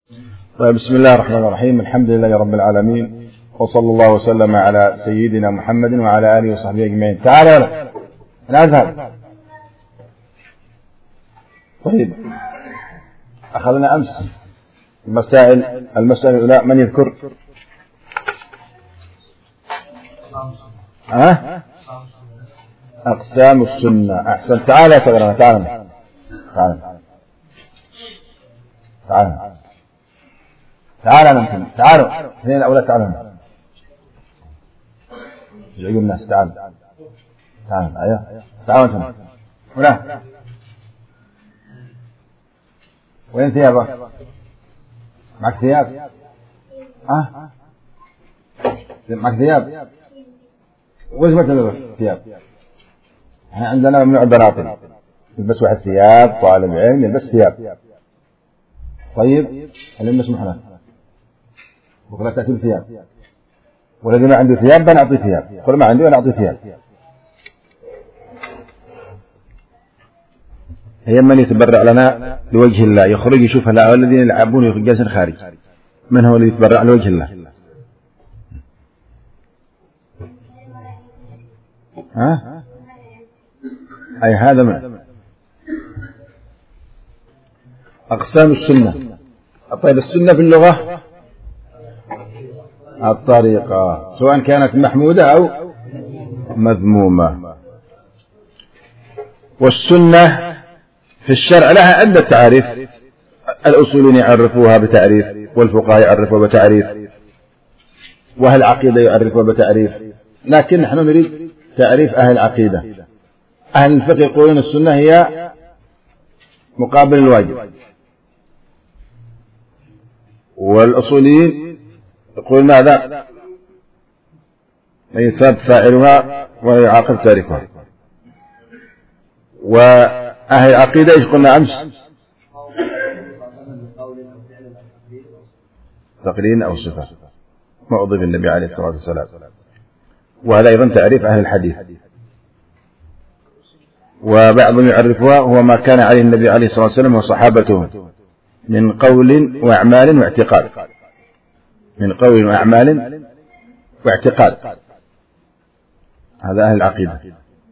طيب، بسم الله الرحمن الرحيم. الحمد لله رب العالمين، وصلى الله وسلم على سيدنا محمد وعلى آله وصحبه أجمعين. تعالوا يلا نذهب. طيب، أخذنا أمس المسائل الأولى. من يذكر؟ أقسام السنة. أحسن. تعال يا صغيرنا، تعال أنتم، تعالوا اثنين الأولاد، تعالوا يزعجوا الناس. تعالوا أيوه، تعالوا أنتم هنا. وين ثيابك؟ معك ثياب؟ معك ثياب؟ وإيش ما تلبس ثياب؟ احنا عندنا ممنوع البناطيل، يلبس واحد ثياب، طالب علم يلبس ثياب. طيب، اللي مسموح له بكرة تأتي بثياب، والذي ما عنده ثياب بنعطي ثياب، كل ما عنده أنا أعطي ثياب. هي من يتبرع لنا لوجه الله، يخرج يشوف هؤلاء الذين يلعبون جالسين خارج، من هو الذي يتبرع لوجه الله؟ أي هذا ما أقسام السنة. طيب، السنة في اللغة الطريقة، سواء كانت محمودة أو مذمومة. والسنة في الشرع لها عدة تعريف، الأصوليين يعرفوها بتعريف، والفقهاء يعرفوها بتعريف، وأهل العقيدة يعرفوها بتعريف، لكن نحن نريد تعريف أهل العقيدة. أهل الفقه يقولون السنة هي مقابل الواجب، والأصوليين يقولون ماذا؟ يثاب فاعلها ويعاقب تاركها. وأهل العقيدة ايش قلنا أمس؟ تقرين أو صفة، ما أضيف النبي عليه الصلاة والسلام. وهذا أيضا تعريف أهل الحديث. وبعضهم يعرفها هو ما كان عليه النبي عليه الصلاة والسلام وصحابته من قول وأعمال واعتقاد، من قول وأعمال واعتقاد. هذا أهل العقيدة.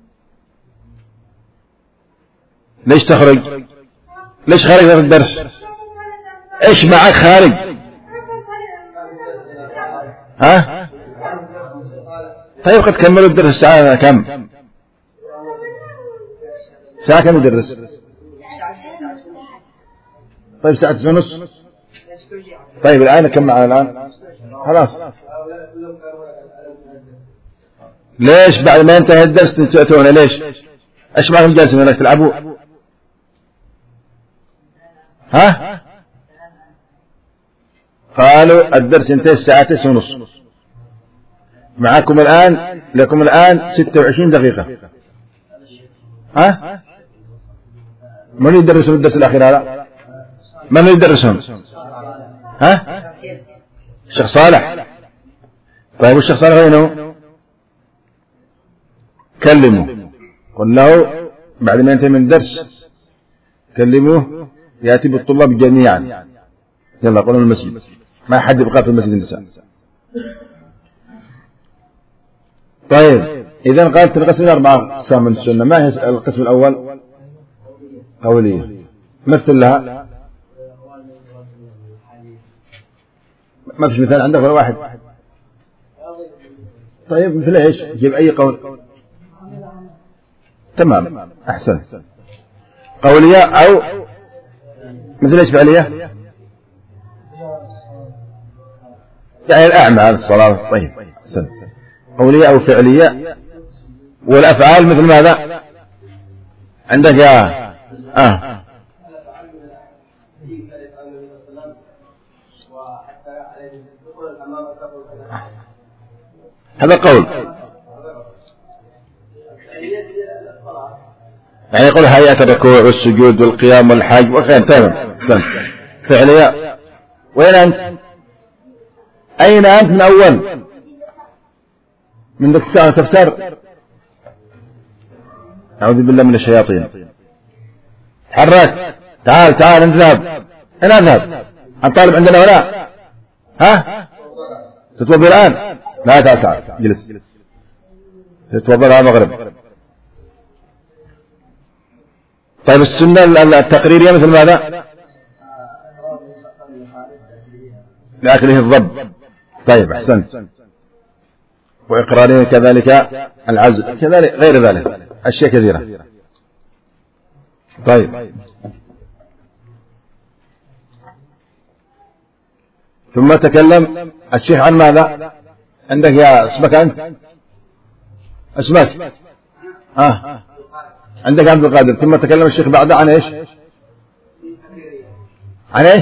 ليش تخرج؟ ليش خارج من الدرس؟ ايش معك خارج؟ طيب، قد كملوا الدرس. الساعة كم؟ ساعة كم يدرس؟ طيب، ساعة 9:30. طيب، الآن كم معنا الآن؟ خلاص. ليش بعد ما ينتهي الدرس تأتون؟ ليش؟ ايش معكم جالسين هناك تلعبوا؟ قالوا الدرس ينتهي الساعة 9:30. معكم الآن، لكم الآن 26 دقيقة. من يدرسون الدرس الأخير هذا؟ من يدرسون؟ الشيخ صالح. طيب، والشيخ صالح وينه؟ كلموا، قل له بعد ما ينتهي من الدرس كلموه يأتي بالطلاب جميعا. يلا قولوا المسجد، ما حد يبقى في المسجد النساء. طيب، إذن قالت القسم إلى 4 أقسام من السنة. ما هي القسم الأول؟ قولية. مثل لها. ما فيش مثال عندك ولا واحد؟ طيب، مثل ايش؟ جيب أي قول. تمام، أحسن. قولية أو مثل ايش؟ فعلية، يعني الأعمال، الصلاة. طيب، أحسن. قولية أو فعلية. والأفعال مثل ماذا عندك يا هذا قول، يعني يقول هيئة الركوع والسجود والقيام والحج وغير. تمام، فعلية. وين أنت؟ أين أنت من أول؟ من ذلك الساعة تفتر. أعوذ بالله من الشياطين. تحرك، تعال اذهب. أنا أذهب. الطالب عندنا هنا. ها تتوضا الآن؟ لا تعال تعال جلس. تتوضا الآن المغرب. طيب السنة التقريرية مثل ماذا؟ لأكله الضب. طيب أحسنت. وإقراره كذلك العزل كذلك غير ذلك أشياء كثيرة. طيب ثم تكلم الشيخ عن ماذا؟ عندك يا اسمك أنت؟ اسمك عندك عبد القادر. ثم تكلم الشيخ بعد عن ايش؟ عن ايش؟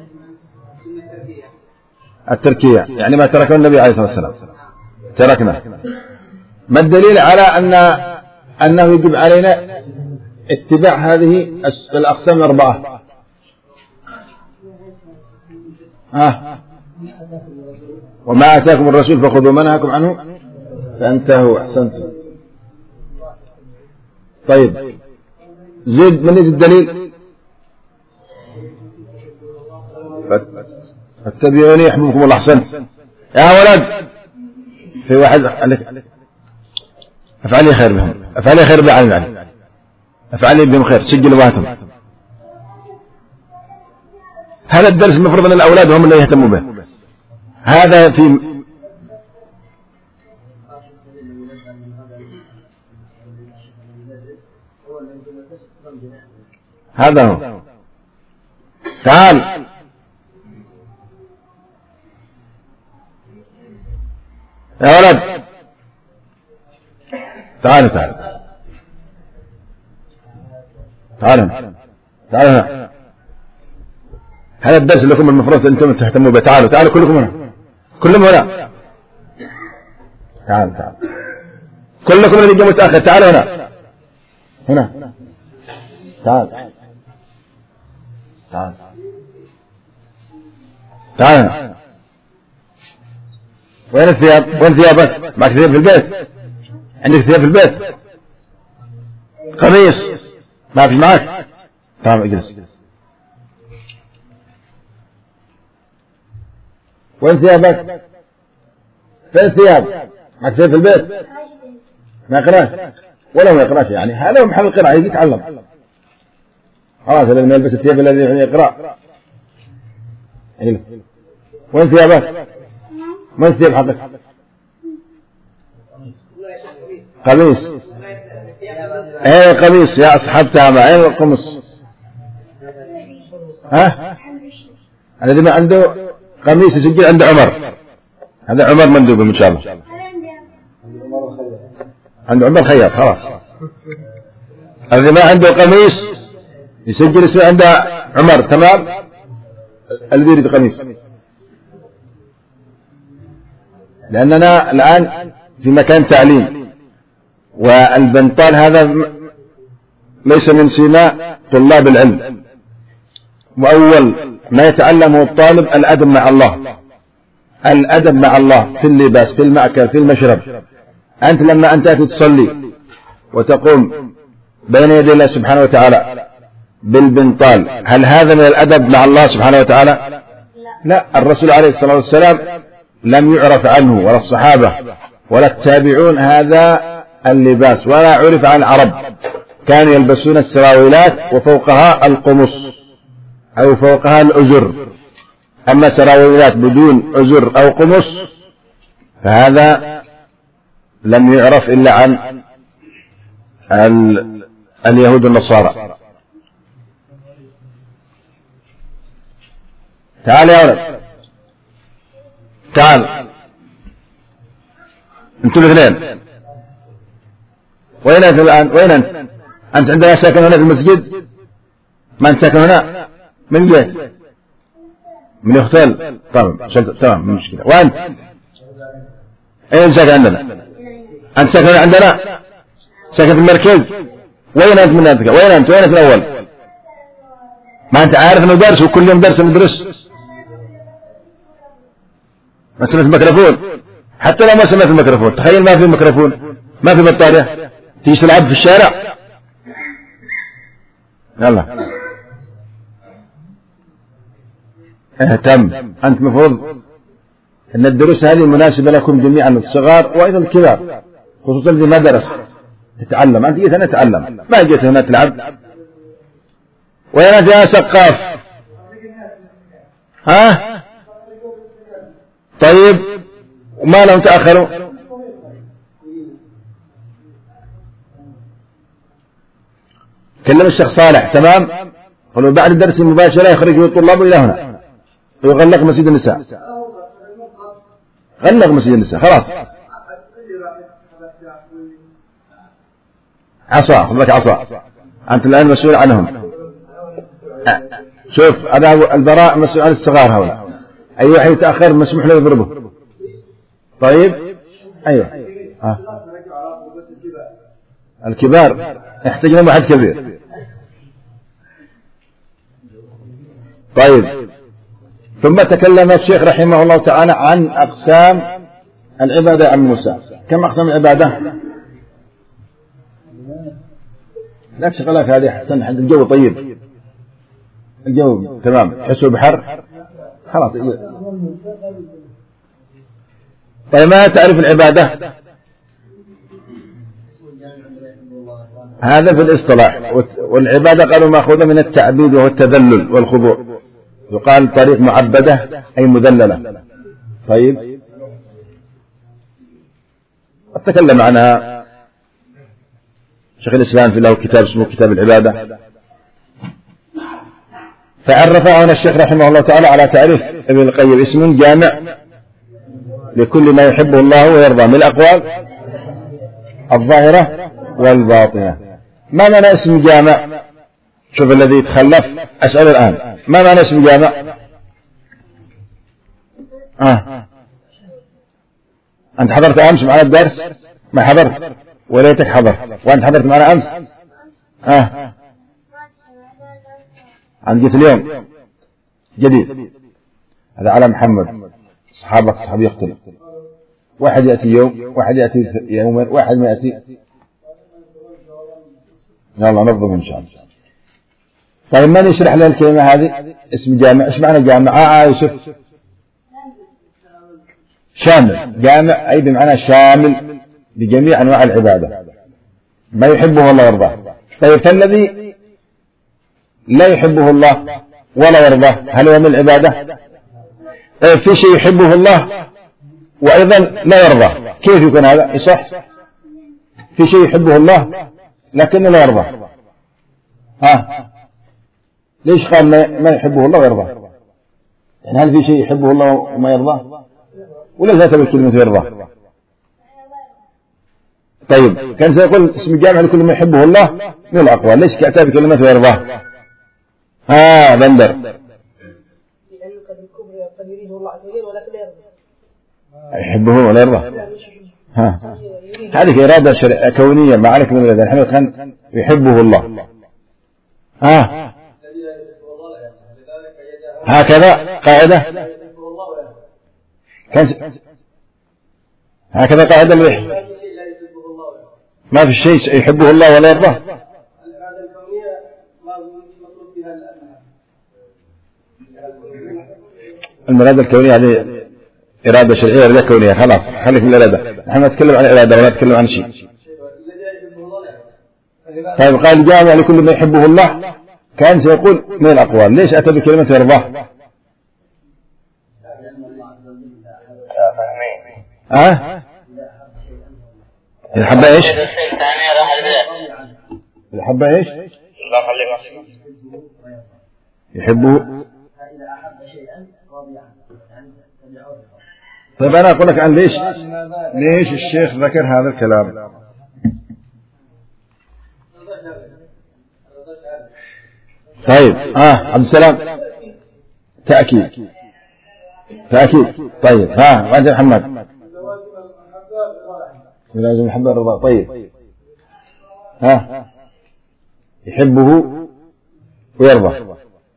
التركية، يعني ما تركه النبي عليه الصلاة والسلام تركنا. ما الدليل على أنه يجب علينا اتباع هذه الأقسام الأربعة؟ وما آتاكم الرسول فخذوا ما نهاكم عنه فانتهوا. أحسنتم. طيب زيد من يزيد الدليل؟ فاتبعوني يحببكم الله. أحسنت يا ولد. في واحد افعلي خير بهم، افعلي خير بالعلم، افعلي بهم خير، سجلوا واتهم. هذا الدرس المفروض ان الاولاد هم اللي يهتموا به. هذا في هذا هو. تعال يا ولد، تعال تعال تعال تعال هنا. هذا الدرس لكم المفروض انتم تهتموا به. تعالوا تعالوا كلكم هنا، كلهم هنا. تعال تعال كلكم اللي جاء متأخر. تعالوا هنا هنا. تعال تعال تعال. وين الثياب؟ وين ثيابك؟ معك ثياب في البيت؟ عندك ثياب في البيت؟ قميص ما في معك؟ تمام اجلس. وين ثيابك؟ فين الثياب؟ معك ثياب في البيت؟ ما يقراش ولا ما يقراش، يعني هذا هو محل القراءة، يجي يتعلم. خلاص لما يلبس الثياب الذي يقرأ. اجلس. وين ثيابك؟ ما الثياب حقك؟ قميص. ايه قميص يا اصحاب تامة. اين القمص؟ الذي ما عنده قميص يسجل عند عمر. هذا عمر مندوب ان شاء الله. عند عمر خياط. خلاص الذي ما عنده قميص يسجل اسمه عند عمر. تمام. الذي يريد قميص، لأننا الآن في مكان تعليم، والبنطال هذا ليس من سماء طلاب العلم. وأول ما يتعلمه الطالب الأدب مع الله، الأدب مع الله في اللباس، في المأكل، في المشرب. أنت لما أنت تصلي وتقوم بين يدي الله سبحانه وتعالى بالبنطال، هل هذا من الأدب مع الله سبحانه وتعالى؟ لا. الرسول عليه الصلاة والسلام لم يعرف عنه ولا الصحابة ولا التابعون هذا اللباس، ولا عرف عن العرب. كانوا يلبسون السراويلات وفوقها القمص أو فوقها الأزر. أما سراويلات بدون أزر أو قمص فهذا لم يعرف إلا عن اليهود والنصارى. تعال يا ولد، تعال. انتم الاثنين وين انت الآن؟ وين انت؟ انت عندنا ساكن هنا في المسجد؟ ما انت ساكن هنا؟ من جيت؟ من اختال؟ تمام مش مشكلة. وانت؟ اين ساكن عندنا؟ انت ساكن عندنا؟ ساكن في المركز؟ وين انت من انت؟ وين انت؟ وين في الاول؟ ما انت عارف انه درس وكل يوم درس ندرس. ما سمعت الميكروفون؟ حتى لو ما سمعت الميكروفون تخيل ما في ميكروفون، ما في بطارية، تيجي تلعب في الشارع. يلا اهتم. أنت مفروض أن الدروس هذه مناسبة لكم جميعا، الصغار وأيضا الكبار، خصوصا اللي ما درس تتعلم. أنت جيت هنا تتعلم، ما جيت هنا تلعب. وين أنت يا سقاف؟ ها؟ طيب وما لهم تأخروا؟ كلم الشيخ صالح تمام. قالوا بعد الدرس المباشرة يخرجوا الطلاب إلى هنا ويغلق مسجد النساء. غلق مسجد النساء خلاص. عصا، خذ لك عصا، أنت الآن مسؤول عنهم. شوف هذا البراء مسؤول عن الصغار هؤلاء، أي واحد يتأخر مسموح له يضربه. طيب أيوه الكبار يحتاجون واحد كبير. طيب ثم تكلم الشيخ رحمه الله تعالى عن أقسام العبادة. عن موسى كم أقسام العبادة؟ لا تشغلك هذه أحسن، الجو طيب، الجو تمام، تحسوا بحر خلاص. طيب ما تعرف العبادة؟ هذا في الاصطلاح. والعبادة قالوا مأخوذة من التعبيد وهو التذلل والخضوع، يقال طريق معبدة أي مذللة. طيب أتكلم عنها شيخ الإسلام في له كتاب اسمه كتاب العبادة. فعرفه هنا الشيخ رحمه الله تعالى على تعريف ابن القيم: اسم جامع لكل ما يحبه الله ويرضى من الأقوال الظاهرة والباطنة. ما معنى اسم جامع؟ شوف الذي يتخلف أسأل الآن، ما معنى اسم جامع؟ أنت حضرت أمس معنا الدرس؟ ما حضرت وليتك حضرت، وأنت حضرت معنا أمس؟ عن جيت اليوم جديد. هذا على محمد، صحابك صحاب يختلف، واحد يأتي يوم، واحد يأتي يومين، واحد ما يأتي. يلا نظم إن شاء الله. طيب من يشرح لنا الكلمة هذه اسم جامع؟ ايش معنى جامع؟ يوسف شامل. جامع أي بمعنى شامل لجميع أنواع العبادة، ما يحبه الله ويرضاه. طيب فالذي لا يحبه الله ولا يرضاه هل هو من العبادة؟ في شيء يحبه الله وأيضا لا يرضاه، كيف يكون هذا؟ يصح؟ في شيء يحبه الله لكنه لا يرضاه. ليش قال ما يحبه الله ويرضاه؟ يعني هل في شيء يحبه الله وما يرضاه؟ ولا ذات بالكلمة يرضاه؟ طيب كان سيقول اسم جامع لكل ما يحبه الله من الأقوال، ليش كأتى بكلمة ويرضاه؟ بندر يحبه ولا يرضاه. هذه إرادة كونية ما عليك من الإرادة. نحن كان يحبه الله. هكذا قاعدة، هكذا قاعدة ما في شيء يحبه الله ولا يرضاه. المرادة الكونية هذه إرادة شرعية، إرادة كونية. خلاص خليك من الإرادة، نحن نتكلم عن الإرادة ولا نتكلم عن شيء. طيب قال جامع لكل ما يحبه الله، كان سيقول من الأقوال، ليش أتى بكلمة يرضاه؟ الحبة إيش؟ الحبة إيش؟ يحبه. طيب أنا أقول لك عن ليش الشيخ ذكر هذا الكلام. طيب عبد السلام تأكيد. طيب وأنت محمد لازم المحبة الرضا. طيب يحبه ويرضى.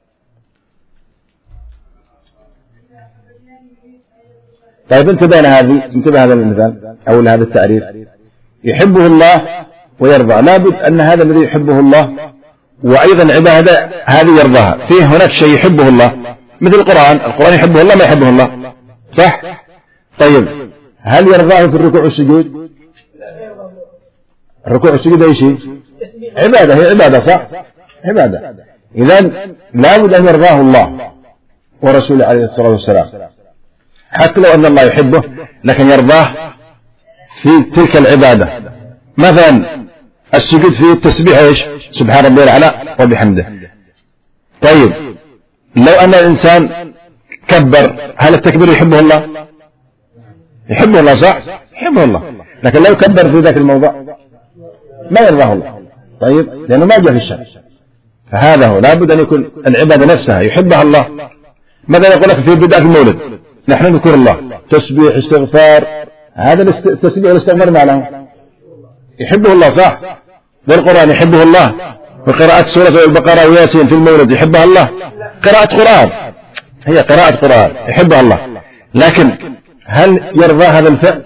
طيب انتبه هذا المثال أو هذا التعريف: يحبه الله ويرضى. لابد أن هذا الذي يحبه الله وأيضا عبادة هذه يرضاها، فيه هناك شيء يحبه الله مثل القرآن يحبه الله ما يحبه الله، صح؟ طيب هل يرضاه في الركوع والسجود؟ الركوع والسجود أي شيء؟ عبادة، هي عبادة، صح؟ عبادة. إذن لابد أن يرضاه الله ورسوله عليه الصلاة والسلام، حتى لو أن الله يحبه لكن يرضاه في تلك العبادة. مثلا السجود فيه التسبيح ايش؟ سبحان ربي الأعلى وبحمده. طيب لو أن الإنسان كبر، هل التكبير يحبه الله؟ يحبه الله، صح؟ يحبه الله، لكن لو كبر في ذاك الموضع ما يرضاه الله. طيب لأنه ما جاء في الشرع. فهذا هو، لابد أن يكون العبادة نفسها يحبها الله. ماذا يقول لك في بداية المولد نحن نذكر الله، تسبيح استغفار، هذا التسبيح والاستغفار ما له؟ يحبه الله، صح؟ والقرآن يحبه الله، وقراءة سورة البقرة وياسين في المولد يحبها الله، قراءة قرآن، هي قراءة قرآن يحبها الله. لكن هل يرضى هذا الفعل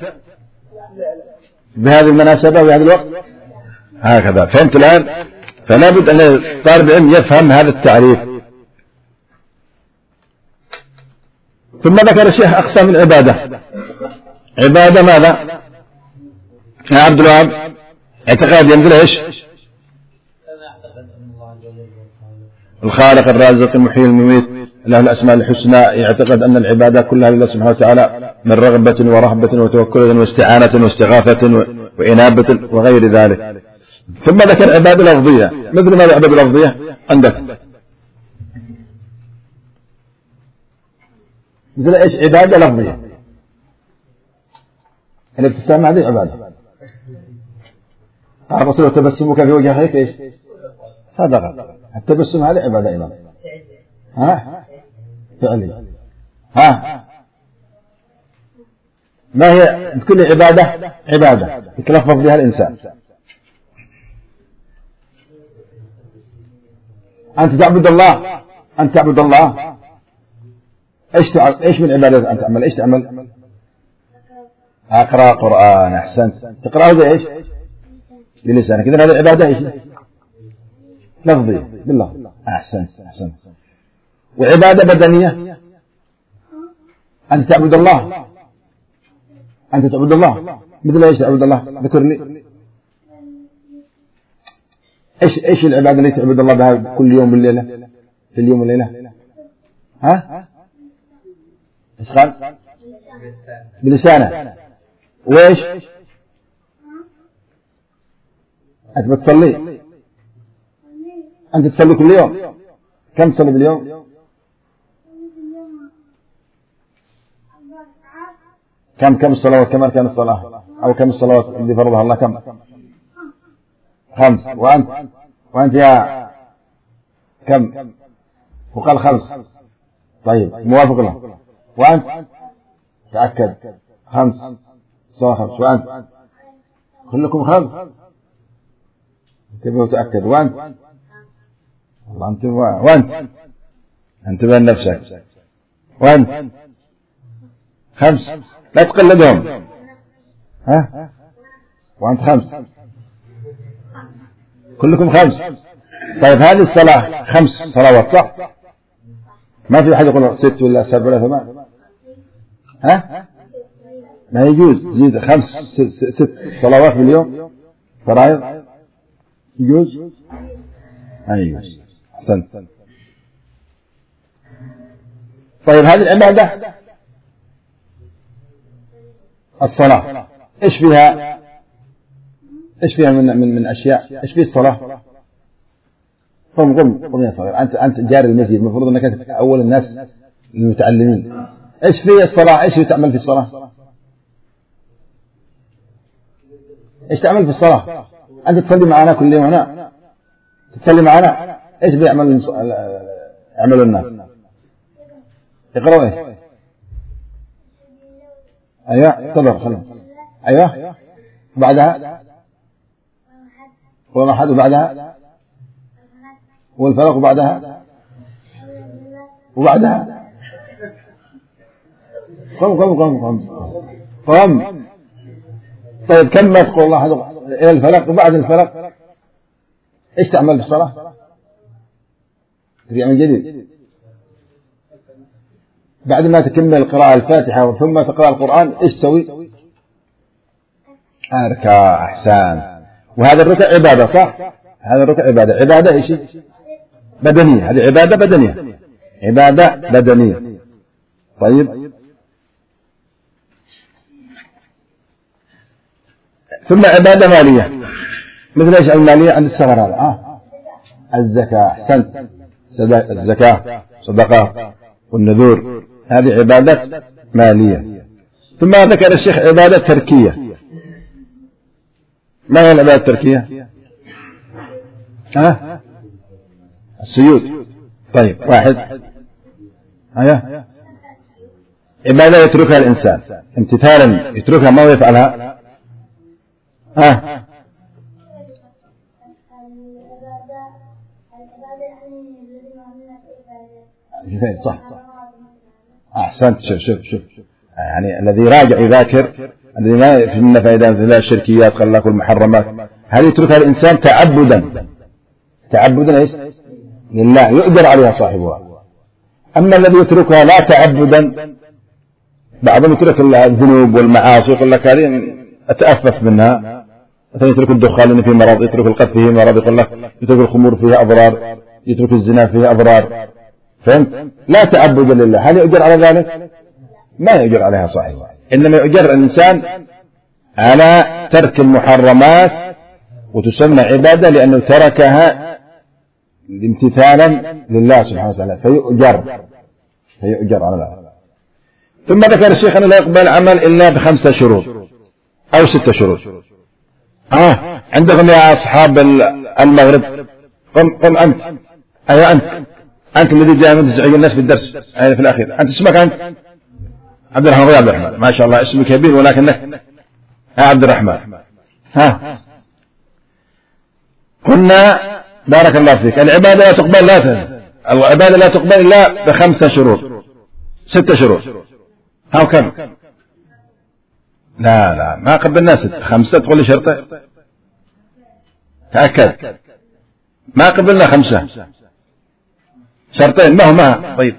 بهذه المناسبة وبهذا الوقت؟ هكذا. فهمت الآن؟ فلا بد أن طالب العلم يفهم هذا التعريف. ثم ذكر الشيخ أقسام العبادة. عبادة ماذا يا عبد الوهاب؟ اعتقاد ينزل ايش؟ الخالق الرازق المحيي المميت له الأسماء الحسنى، يعتقد أن العبادة كلها لله سبحانه وتعالى من رغبة ورهبة وتوكل واستعانة واستغاثة وإنابة وغير ذلك. ثم ذكر عبادة لفظية. مثل ما العبادة اللفظية عندك؟ مثل ايش؟ عبادة لفظية. الابتسام هذه عبادة. قال الرسول تبسمك في وجه أخيك ايش؟ صدقة. التبسم هذه عبادة أيضا. ها؟ فعلي. ها؟ ما هي كل عبادة؟ عبادة يتلفظ بها الإنسان. أنت تعبد الله، أنت تعبد الله، إيش من عبادة أنت تعمل؟ إيش تعمل؟ أقرأ قرآن. أحسنت. تقرأه زي إيش؟ بلسانك. إذن هذه العبادة إيش؟ لفظية بالله. أحسنت. وعبادة بدنية، أنت تعبد الله، أنت تعبد الله مثل إيش تعبد الله؟ ذكر لي إيش العبادة التي تعبد الله بها كل يوم بالليلة، في اليوم والليلة؟ ها؟ إيش قال؟ بلسانه. وإيش؟ أنت بتصلي، أنت تصلي كل يوم. كم تصلي باليوم؟ كم الصلوات؟ كم أركان الصلاة؟ أو كم الصلوات اللي فرضها الله؟ كم؟ 5. وأنت يا كم؟ وقال 5. طيب موافق له. وأنت تأكد 5 صلاة 5. وأنت كلكم 5. انتبه وتأكد. وأنت والله وأنت انتبه لنفسك. وأنت 5. لا تقلدهم. ها؟ وأنت 5. كلكم 5. طيب هذه الصلاة 5 صلوات، صح؟ ما في أحد يقول 6 ولا 7 ولا 8. ها؟ ما يجوز. يجوز 6 صلوات باليوم فرائض. يجوز؟ ما يجوز. أحسنت. طيب هذه العبادة الصلاة إيش فيها؟ إيش فيها من أشياء؟ إيش فيه الصلاة؟ قم يا صغير، أنت جاري المسجد، المفروض أنك أنت أول الناس المتعلمين. إيش فيه الصلاة؟ إيش تعمل في الصلاة؟ إيش تعمل في الصلاة؟ أنت تصلي معنا كل يوم هنا، تصلي معنا، إيش بيعمل يعملوا الناس؟ يقرأوا إيه؟ أيوة تفضل خلنا. أيوة بعدها والأحد وبعدها والفلق وبعدها قم. طيب كم ما تقول الله إلى الفلق وبعد الفلق إيش تعمل في الصلاة؟ ترجع من جديد. بعد ما تكمل القراءة الفاتحة ثم تقرأ القرآن إيش تسوي؟ أركع. أحسان. وهذا الركع عبادة صح؟ هذا الركع عبادة. عبادة إيش؟ بدنية. هذه عبادة بدنية. عبادة بدنية. طيب، ثم عبادة مالية. مثل إيش المالية عند الصغر هذا؟ الزكاة. أحسنت. الزكاة صدقة والنذور، هذه عبادة مالية. ثم ذكر الشيخ عبادة تركية. ما هي العبادة التركية؟ السجود. طيب، واحد. عبادة يتركها الإنسان امتثالا، يتركها ما يفعلها. صح. أحسنت. شوف يعني الذي راجع يذاكر، الذي ما يفهم فائدة لا الشركيات قال لك المحرمات، هل يتركها الإنسان تعبدا إيش؟ لله، يؤجر عليها صاحبها. أما الذي يتركها لا تعبدا، بعضهم يترك الذنوب والمعاصي يقول لك هذه أتأفف منها، مثلا يترك الدخان لأنه فيه مرض، يترك القذف فيه مرض، يقول لك يترك الخمور فيها أضرار، يترك الزنا فيها أضرار. فهمت؟ لا تعبدا لله، هل يؤجر على ذلك؟ ما يؤجر عليها صاحبها. إنما يؤجر الإنسان على ترك المحرمات، وتسمى عبادة لأنه تركها امتثالا لله سبحانه وتعالى، فيؤجر على ذلك. ثم ذكر الشيخ أنه لا يقبل عمل إلا ب5 شروط أو 6 شروط. عندكم يا أصحاب المغرب، قم أنت. أيوة أنت الذي جاء من تزعج الناس في الدرس في الأخير. أنت اسمك أنت؟ عبد الرحمن. ما شاء الله اسمك كبير، ولكنك عبد الرحمن. قلنا بارك الله فيك العبادة لا تقبل العبادة لا تقبل إلا ب5 شروط 6 شروط. كم؟ لا ما قبلنا 6. 5 تقول لي شرطة؟ تأكد ما قبلنا 5 شرطين. ما هما؟ طيب،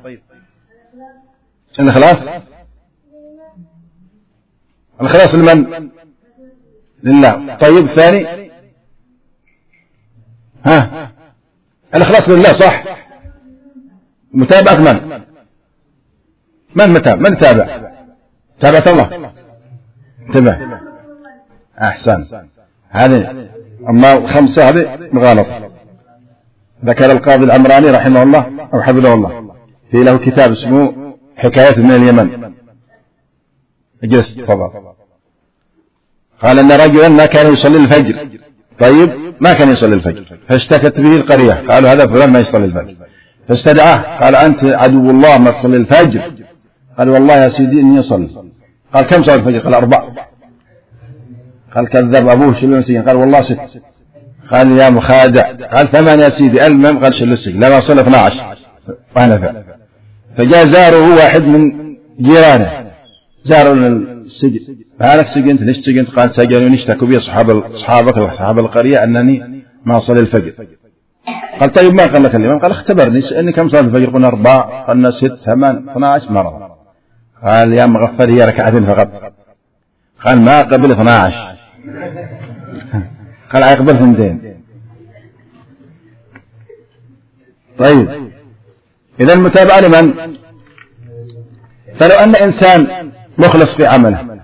الخلاص لمن؟ لله. طيب، الثاني الإخلاص لله صح. متابعة من تابع؟ تابعة الله. انتبه. أحسن. هذه أما 5 هذه مغالطة. ذكر القاضي العمراني رحمه الله أو حفظه الله في له كتاب اسمه حكايات من اليمن. اجلس تفضل. قال أن رجلا ما كان يصلي الفجر. طيب، ما كان يصلي الفجر، فاشتكت به القرية، قالوا هذا فلان ما يصلي الفجر. فاستدعاه قال أنت عدو الله ما تصلي الفجر. قال والله يا سيدي إني أصلي. قال كم صلي الفجر؟ قال 4. قال كذب أبوه شلون سجن؟ قال والله 6. قال يا مخادع. قال 8 يا سيدي. المهم قال شلو السجن؟ لا صلى 12 وهنا. فجاء زاره واحد من جيرانه، زاره السجن. هلك سجنت؟ ليش سجنت؟ قال سجنوني اشتكوا بي أصحاب القرية أنني ما أصلي الفجر. قال طيب ما قال لك الإمام؟ قال اختبرني سألني كم صلاة الفجر؟ قلنا 4. قلنا 6 8 12 مرة. قال يا مغفر هي 2 ركعتين فقط. قال ما قبل 12. قال أقبل 2. طيب، إذا المتابعة لمن؟ فلو أن إنسان مخلص في عمله،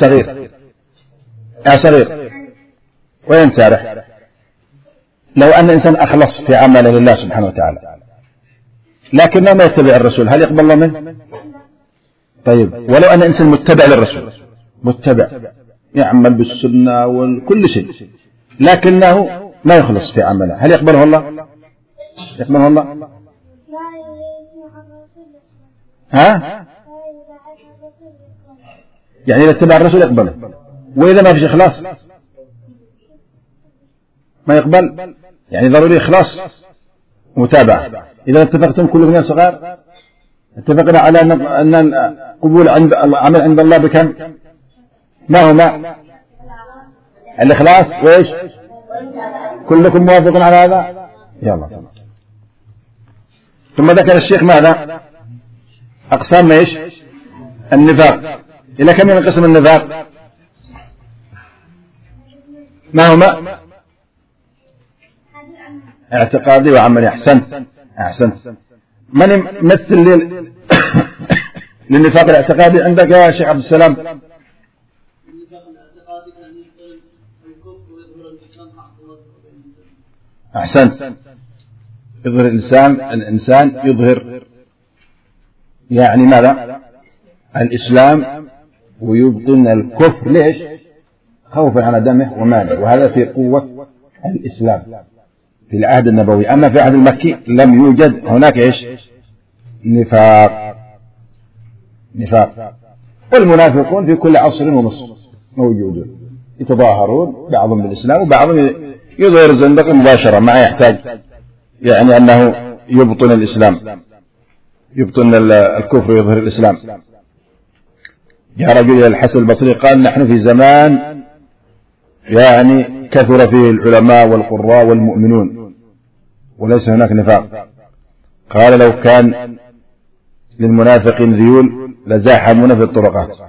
صغير وين سارح؟ لو أن إنسان أخلص في عمله لله سبحانه وتعالى لكنه ما يتبع الرسول، هل يقبل الله منه؟ طيب، ولو أن إنسان متبع للرسول، متبع يعمل بالسنة وكل شيء، لكنه ما يخلص في عمله، هل يقبله الله؟ يقبله الله؟ يعني إذا اتبع الرسول يقبله، وإذا ما فيش إخلاص ما يقبل. يعني ضروري إخلاص ومتابعة. إذا اتفقتم كلكم يا صغار، اتفقنا على أن قبول العمل عند الله بكم؟ ما هما؟ الإخلاص وإيش؟ كلكم موافقون على هذا؟ يلا. ثم ذكر الشيخ ماذا؟ أقسام إيش؟ النفاق. إلى كم ينقسم النفاق؟ ما هما؟ اعتقادي وعملي. أحسنت. من يمثل للنفاق الاعتقادي عندك يا شيخ عبد السلام؟ النفاق الاعتقادي أن يقول الكفر ويظهر الإسلام حق الله. أحسنت. يظهر الإنسان يظهر يعني ماذا؟ الإسلام، ويبطن الكفر. ليش؟ خوفا على دمه وماله، وهذا في قوة الإسلام في العهد النبوي. أما في العهد المكي لم يوجد هناك إيش؟ نفاق. والمنافقون في كل عصر ومصر موجودون، يتظاهرون بعضهم بالإسلام وبعضهم يظهر زندقة مباشرة، ما يحتاج يعني أنه يبطن الإسلام، يبطن الكفر ويظهر الإسلام. يا رجل الحسن البصري قال: نحن في زمان يعني كثر فيه العلماء والقراء والمؤمنون وليس هناك نفاق. قال: لو كان للمنافقين ذيول لزاحمون في الطرقات.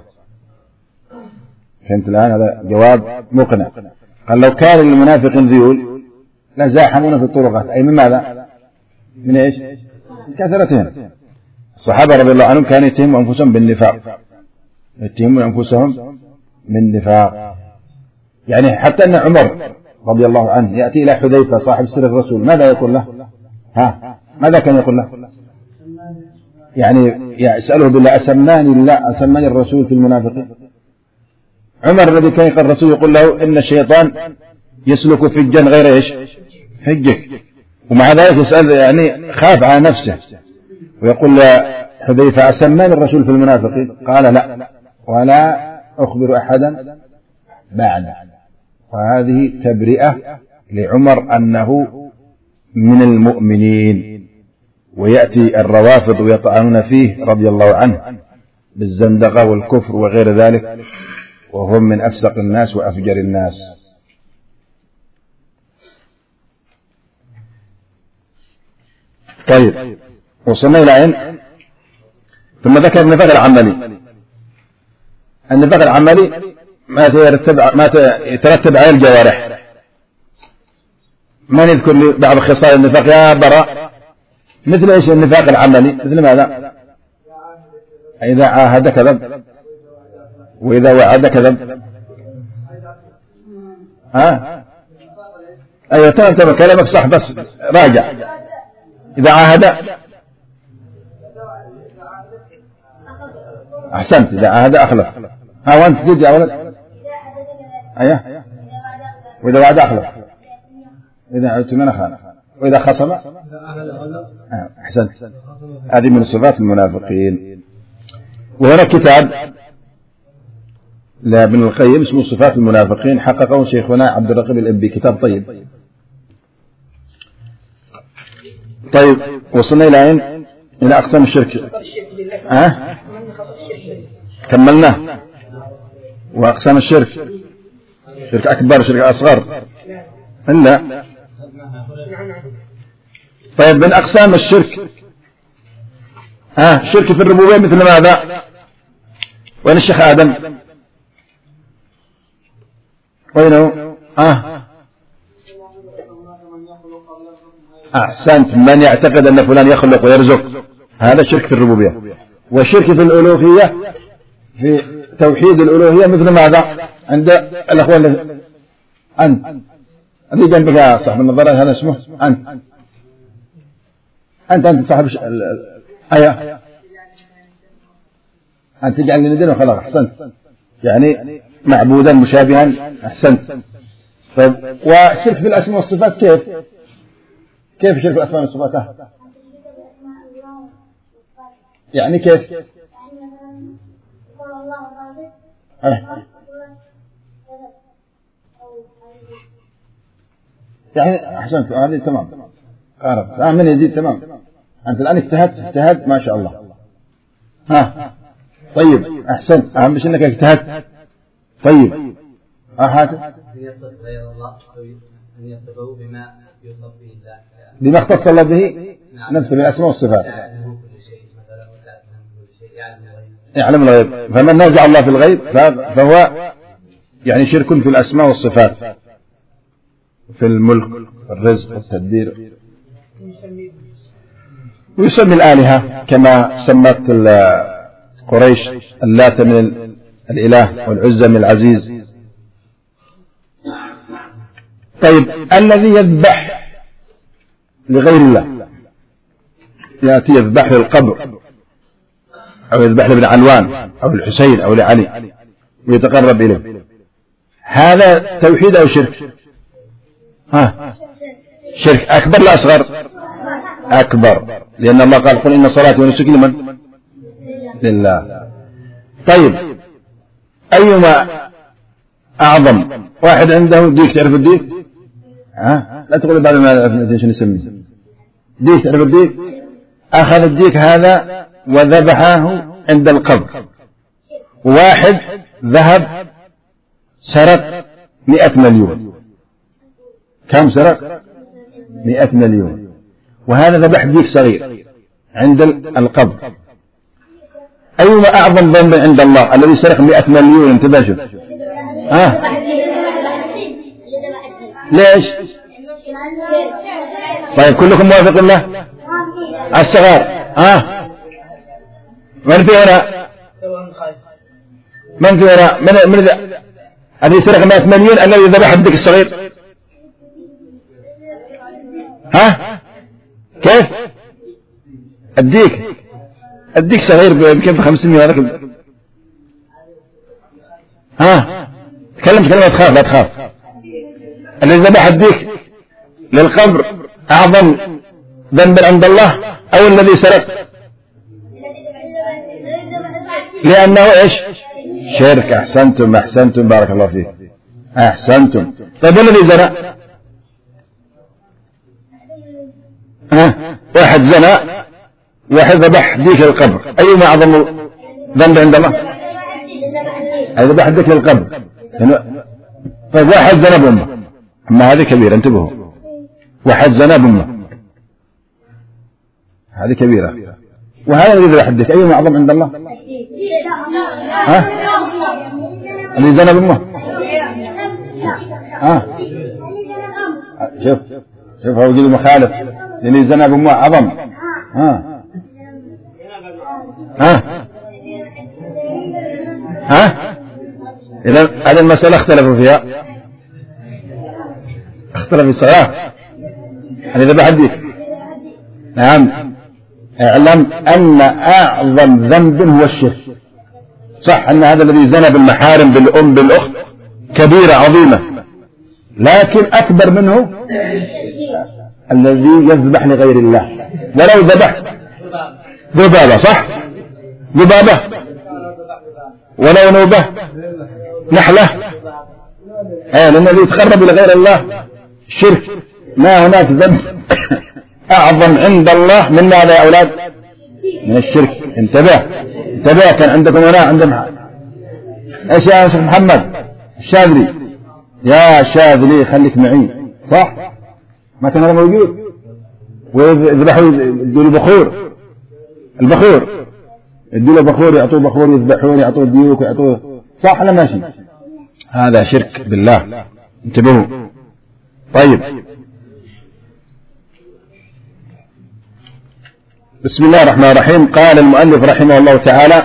فهمت الآن؟ هذا جواب مقنع. قال: لو كان للمنافقين ذيول لزاحمون في الطرقات، أي من ماذا؟ من إيش؟ من كثرتهم. الصحابة رضي الله عنهم كانوا يتهموا أنفسهم بالنفاق، يتهموا أنفسهم من نفاق. يعني حتى أن عمر رضي الله عنه يأتي إلى حذيفة صاحب سر الرسول، ماذا يقول له؟ ماذا كان يقول له؟ يعني يسأله بالله: أسماني الرسول في المنافقين؟ عمر الذي كان يقول الرسول يقول له: إن الشيطان يسلك فجا غير إيش؟ فجك. ومع ذلك يسأل، يعني خاف على نفسه، ويقول حذيفة: أسماني الرسول في المنافقين؟ قال: لا، ولا أخبر أحدا بعد. وهذه تبرئة لعمر أنه من المؤمنين. ويأتي الروافض ويطعنون فيه رضي الله عنه بالزندقة والكفر وغير ذلك، وهم من أفسق الناس وأفجر الناس. طيب، وصلنا إلى أين؟ ثم ذكر النفاق العملي. النفاق العملي ما يترتب على الجوارح. من يذكر لي بعض خصال النفاق يا براء؟ مثل ايش النفاق العملي؟ مثل ماذا؟ إذا عاهد كذب، وإذا وعد كذب. أيوة، تمام، كلامك صح، بس راجع. إذا عاهد، أحسنت، إذا عاهد أخلف. وأنت تزيد يا ولد. أيوة، وإذا وعد أخلف، إذا اؤتمن خان، وإذا خصم. أحسنت. هذه من صفات المنافقين. وهنا كتاب لابن القيم اسمه صفات المنافقين، حققه شيخنا عبد الرقيب الأبي، كتاب طيب. طيب، وصلنا إلى أين؟ إلى أقسام الشرك. كملناه. وأقسام الشرك: شرك أكبر، شرك أصغر. إلا طيب، من أقسام الشرك شرك في الربوبية مثل ماذا؟ وين الشيخ آدم؟ وينه؟ أحسنت. من يعتقد أن فلان يخلق ويرزق، هذا شرك في الربوبية. وشرك في الألوهية، في توحيد الألوهية مثل ماذا؟ عند الأخوان. أنت هذه جنبك يا صاحب النظارات، هذا اسمه أنت صاحب أيوة، أنت تجعل لندين وخلاص. أحسنت، يعني معبودا مشابها. أحسنت. طيب، وشرك في الأسماء والصفات كيف شرك الأسماء والصفات؟ يعني كيف؟ يعني أحسنت، هذه تمام، قارب. من يزيد؟ تمام. أنت الآن اجتهدت ما شاء الله. طيب، أحسنت. أهم شيء أنك اجتهدت. طيب، هذا يصف غير الله، أو أن يصفه بما يوصف به الله، بما اختص الله به نفسه من الأسماء والصفات. يعلم الغيب، فمن نازع الله في الغيب فهو يعني شرك في الأسماء والصفات، في الملك والرزق والتدبير. ويسمي الآلهة كما سمت قريش اللات من الإله والعزى من العزيز. طيب الذي يذبح لغير الله يأتي يذبح للقبر أو يذبح لابن علوان أو الحسين أو لعلي ويتقرب إليه، هذا توحيد أو شرك؟ شرك أكبر لا أصغر؟ أكبر، لأن الله قال قل إن صلاتي ونسكي لمن؟ لله. طيب أيما أعظم؟ واحد عنده ديك، تعرف الديك؟ لا تقول بعد ما ايش نسميه ديك، تعرف الديك؟ أخذ الديك هذا وذبحه عند القبر، واحد ذهب سرق 100 مليون. كم سرق؟ 100 مليون، وهذا ذبح ديك صغير عند القبر. أيما أعظم ذنب عند الله؟ الذي سرق 100 مليون. انتبه شوف. ليش؟ طيب كلكم موافقين له؟ الصغار من في وراء؟ من في وراء؟ من الذي سرق 100 مليون الذي ذبح الديك الصغير؟ كيف؟ الديك صغير بكم 500 هذاك. تكلم لا تخاف لا تخاف. الذي ذبح الديك للقبر أعظم ذنبا عند الله أو الذي سرق؟ لأنه إيش؟ شرك. أحسنتم بارك الله فيك، أحسنتم. طيب الذي زنى؟ واحد زنى، واحد ذبح ديك للقبر، أيما أعظم ذنب عند الله؟ ذبح الديك للقبر. طيب واحد زنى بأمه، أما هذه كبيرة، انتبهوا، واحد زنى بأمه هذه كبيرة، وهذا الذي ذبح الديك أيما أعظم عند الله؟ الذي زنى بأمه. شوف هو يقول مخالف، الذي زنى بأمه أعظم. إذا هذه المسألة اختلفوا فيها، اختلف في الصلاة. هذا ذبح الديك. نعم. اعلم أن أعظم ذنب هو الشرك. صح أن هذا الذي زنى بالمحارم بالأم بالأخت كبيرة عظيمة، لكن أكبر منه الذي يذبح لغير الله. ولو ذبح ذبابة، صح؟ ذبابة، ولو نوبة، نحلة، لأن الذي يتقرب إلى غير الله شرك. ما هناك ذنب أعظم عند الله من ماذا يا أولاد؟ من الشرك. انتبه. كان عندكم هنا عندهم ايش يا شيخ محمد الشاذلي؟ يا شاذلي خليك معي، صح؟ ما كان هذا موجود؟ ويذبحوا يدوا له بخور، البخور يدوا له بخور، يعطوه بخور، يذبحون، يعطوه ديوك، يعطوه، صح ولا ماشي؟ هذا شرك بالله، انتبهوا. طيب بسم الله الرحمن الرحيم. قال المؤلف رحمه الله تعالى: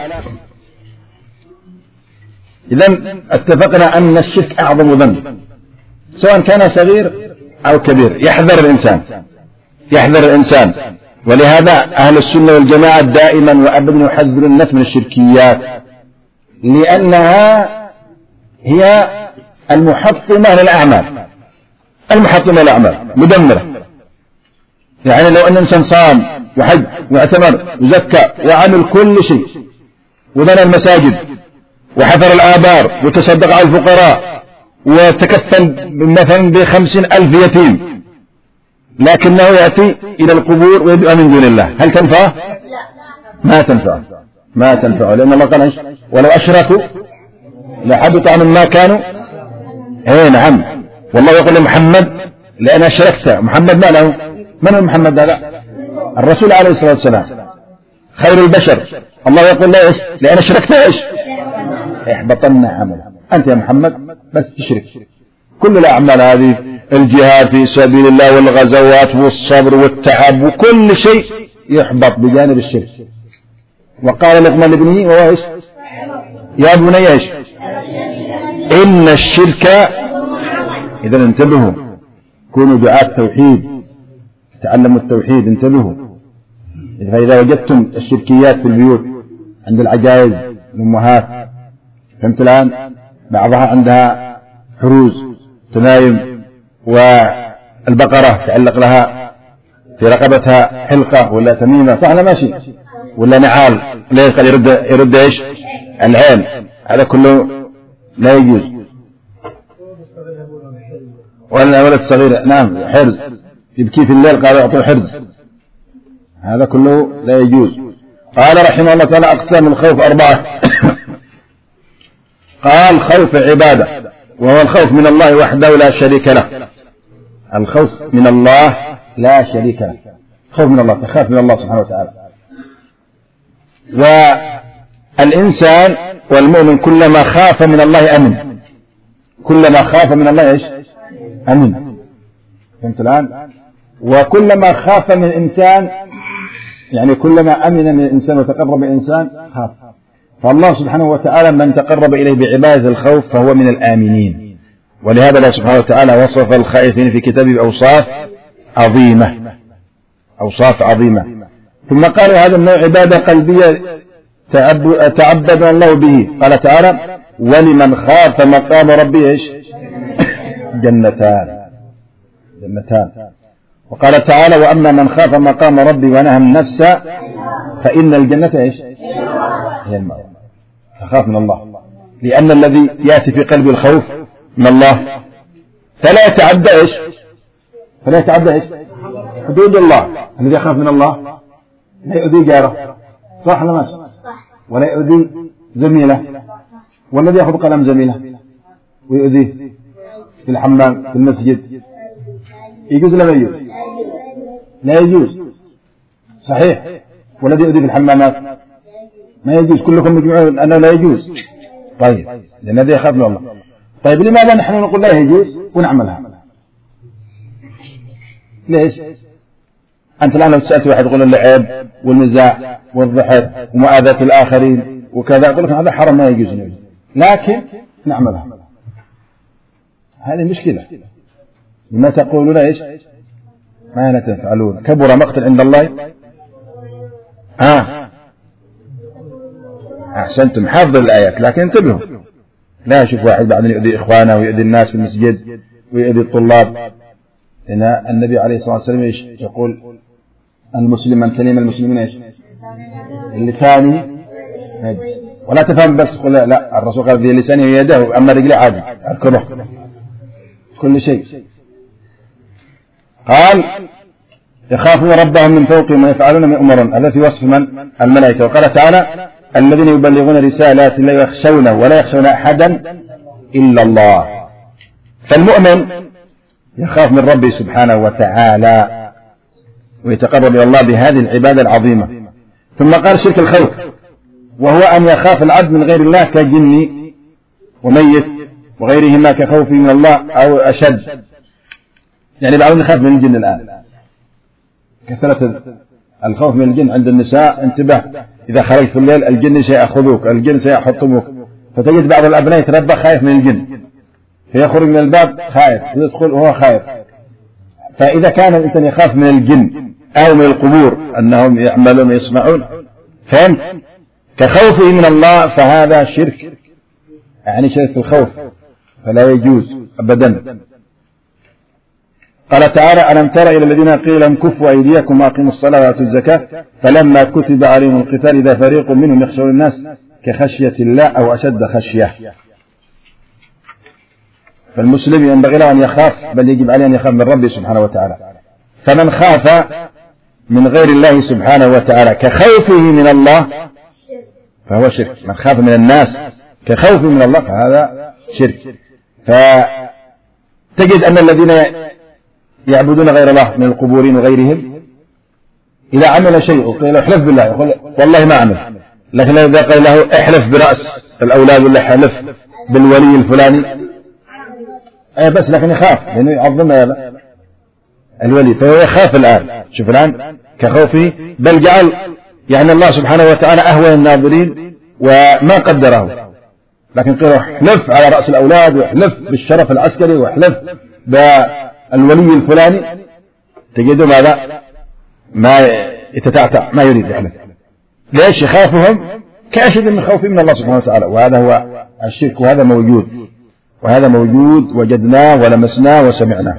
إذن اتفقنا أن الشرك أعظم ذنب سواء كان صغير أو كبير، يحذر الإنسان. ولهذا أهل السنة والجماعة دائما وأبدا يحذر الناس من الشركيات، لأنها هي المحطمة للأعمال، مدمرة. يعني لو أن إنسان صام وحج واعتمر وزكى وعمل كل شيء وبنى المساجد وحفر الآبار وتصدق على الفقراء وتكفل مثلا ب50,000 يتيم، لكنه يأتي إلى القبور ويدعو من دون الله، هل تنفع؟ ما تنفع، لأن الله قال: ولو أشركوا لحبط عنهم ما كانوا. نعم. والله يقول لمحمد: لأن أشركت. محمد ما له؟ من هو محمد هذا؟ الرسول عليه الصلاة والسلام، خير البشر، الله يقول لا إيش؟ لأن شركت إيش؟ احبطن عمله. أنت يا محمد بس تشرك. كل الأعمال هذه، الجهاد في سبيل الله والغزوات والصبر والتعب وكل شيء يحبط بجانب الشرك. وقال لقمان لابنه وهو إيش؟ يا بني إيش؟ إن الشرك، إذا انتبهوا، كونوا دعاة توحيد، تعلموا التوحيد، انتبهوا. فإذا وجدتم الشركيات في البيوت عند العجائز الأمهات، فهمت الآن؟ بعضها عندها حروز تنايم، والبقرة تعلق لها في رقبتها حلقة ولا تميمة، صح ولا ماشي؟ ولا نعال، ليش قد يرد إيش؟ العين. هذا كله لا يجوز. ولا ولد صغير، نعم، حرز، يبكي في الليل قالوا يعطوه حرز، هذا كله لا يجوز. قال رحمه الله تعالى: أقسام الخوف 4. قال: خوف عبادة، وهو الخوف من الله وحده لا شريك له. الخوف من الله لا شريك له، خوف من الله، تخاف من الله سبحانه وتعالى. والإنسان والمؤمن كلما خاف من الله أمن، كلما خاف من الله إيش؟ أمن. فهمت الآن؟ وكلما خاف من الإنسان، يعني كلما أمن من الإنسان وتقرب من الإنسان خاف. فالله سبحانه وتعالى من تقرب إليه بعبادة الخوف فهو من الآمنين. ولهذا الله سبحانه وتعالى وصف الخائفين في كتابه بأوصاف عظيمة، أوصاف عظيمة. ثم قال: هذا النوع عبادة قلبية تعبد الله به. قال تعالى: ولمن خاف مقام ربه إيش؟ جنتان. وقال تعالى: وأما من خاف مقام ربي ونهى النفس فإن الجنة إيش؟ هي المأوى. فخاف من الله، لأن الذي يأتي في قلب الخوف من الله فلا يتعدى إيش؟ حدود الله. الذي يخاف من الله لا يؤذي جاره، صح ولا ماشي؟ ولا يؤذي زميله. والذي يأخذ قلم زميله ويؤذيه في الحمام في المسجد يجوز ولا لا يجوز؟ لا يجوز، صحيح. والذي يؤذي في الحمامات ما يجوز. كلكم مجمعون أنه لا يجوز. طيب، لأن هذا يخاف من الله. طيب، لماذا نحن نقول لا يجوز ونعملها؟ ليش؟ أنت الآن لو سألت واحد يقول اللعب والمزاح والضحك ومؤاذاة الآخرين وكذا، أقول لك هذا حرام ما يجوز، لكن نعملها. هذه مشكلة. لما تقولون إيش؟ ما لا تفعلون. كبر مقتا عند الله. أحسنتم، حافظ الآيات، لكن انتبهوا، لا يشوف واحد بعدين يؤذي إخوانه ويؤذي الناس في المسجد ويؤذي الطلاب. لأن النبي عليه الصلاة والسلام إيش يقول؟ المسلم من سلم المسلمين إيش؟ اللسانه. ولا تفهم بس قل لا، الرسول قال بلسانه ويده، أما رجله عادي أركبه كل شيء. قال: يخافون ربهم من فوقهم ويفعلون ما يؤمرون. هذا في وصف من؟ الملائكة. وقال تعالى: الذين يبلغون رسالات الله ويخشونه ولا يخشون أحدا إلا الله. فالمؤمن يخاف من ربه سبحانه وتعالى ويتقرب إلى الله بهذه العبادة العظيمة. ثم قال: شرك الخوف، وهو أن يخاف العبد من غير الله كجن وميت وغيرهما كخوفه من الله أو أشد. يعني بعضهم يخاف من الجن الآن، كثرة الخوف من الجن عند النساء. انتبه، إذا خرجت في الليل الجن سيأخذوك، الجن سيحطموك. فتجد بعض الأبناء يتربى خايف من الجن، فيخرج من الباب خايف ويدخل وهو خايف. فإذا كان الإنسان يخاف من الجن أو من القبور أنهم يعملون ويسمعون، فهمت؟ كخوفه من الله، فهذا شرك، يعني شرك الخوف، فلا يجوز أبدا. قال تعالى: ألم تر إلى الذين قيل لهم كفوا أيديكم وأقيموا الصلاة وآتوا الزكاة فلما كتب عليهم القتال إذا فريق منهم يخشون الناس كخشية الله أو أشد خشية. فالمسلم ينبغي له أن يخاف، بل يجب عليه أن يخاف من ربه سبحانه وتعالى. فمن خاف من غير الله سبحانه وتعالى كخوفه من الله فهو شرك. من خاف من الناس كخوفه من الله فهذا شرك. فتجد أن الذين يعبدون غير الله من القبورين وغيرهم إذا عمل شيء وقيل احلف بالله يقول والله ما عمل، لكن إذا قال له احلف برأس الأولاد ولا احلف بالولي الفلاني بس، لكن يخاف لأنه يعظم هذا الولي، فهو يخاف الآن. شوف الآن كخوفه، بل جعل يعني الله سبحانه وتعالى أهون الناظرين وما قدره، لكن قالوا احلف على رأس الأولاد واحلف بالشرف العسكري واحلف بالولي الفلاني، تجدوا ماذا؟ ما يتتعتع، ما يريد يحلف. ليش؟ يخافهم كأشد من خوفهم من الله سبحانه وتعالى. وهذا هو الشرك، وهذا موجود، وهذا موجود وجدناه ولمسناه وسمعناه.